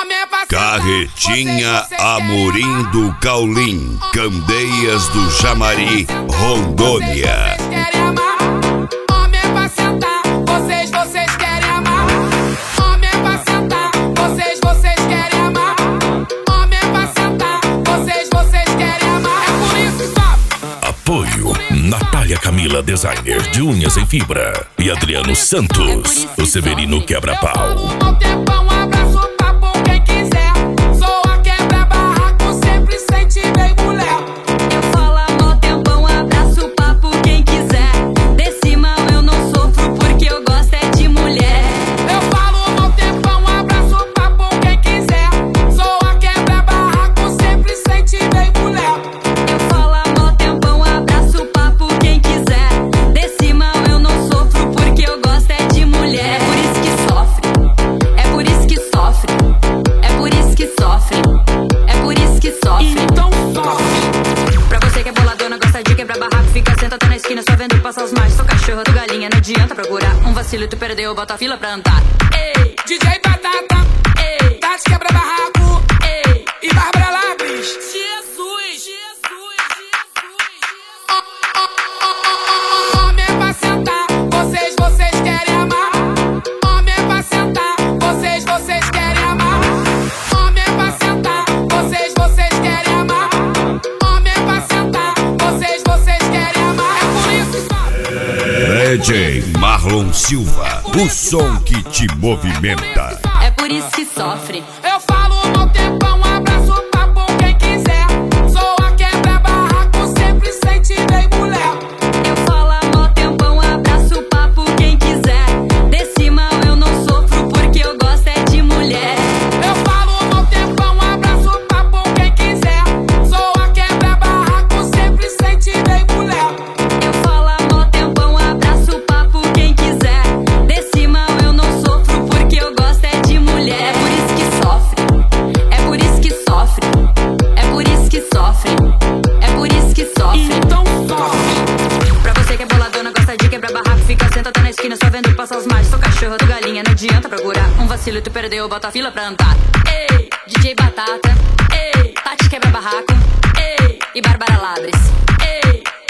Carretinha Amorim do Caulim, Candeias do Jamari, Rondônia. Apoio Natália Camila, designer de unhas em fibra, e Adriano Santos, o Severino Quebra-Pau. Passa os machos, sou cachorro do galinha, não adianta procurar um vacilo, tu perdeu, bota a fila pra andar. Ei, DJ Batata, ei, Tati Quebra Barraco, ei, e Bárbara Labres. Jesus, Homem é pra sentar, vocês querem amar. Homem é pra sentar, vocês querem amar. Homem é pra sentar, vocês querem amar. Homem é pra sentar, vocês querem amar. É por isso que DJ Marlon Silva, o som que te movimenta. é por isso que sofre. eu falo no tempão, abraço papo quem quiser. Sou a quebra barraco, sempre sente bem mulher. Eu falo mó tempão, abraço o papo quem quiser. Desse mal eu não sofro porque eu gosto é de mulher. Eu falo no tempão, abraço papo quem quiser. Sou a quebra barraco, sempre sente bem mulher. Eu falo mó tempão, abraço o papo quem quiser. Desse mal eu não sofro porque eu gosto é de mulher. É por isso que sofre, é por isso que sofre, é por isso que sofre, é por isso que sofre. Então sofre. Pra você que é boladona, gosta de quebrar barraco, fica sentada na esquina só vendo passar os machos. Sou cachorro do galinha, não adianta procurar um vacilo, tu perdeu, bota a fila pra andar. Ei, DJ Batata, ei, Tati Quebra Barraco, ei, e Bárbara Labres, ei.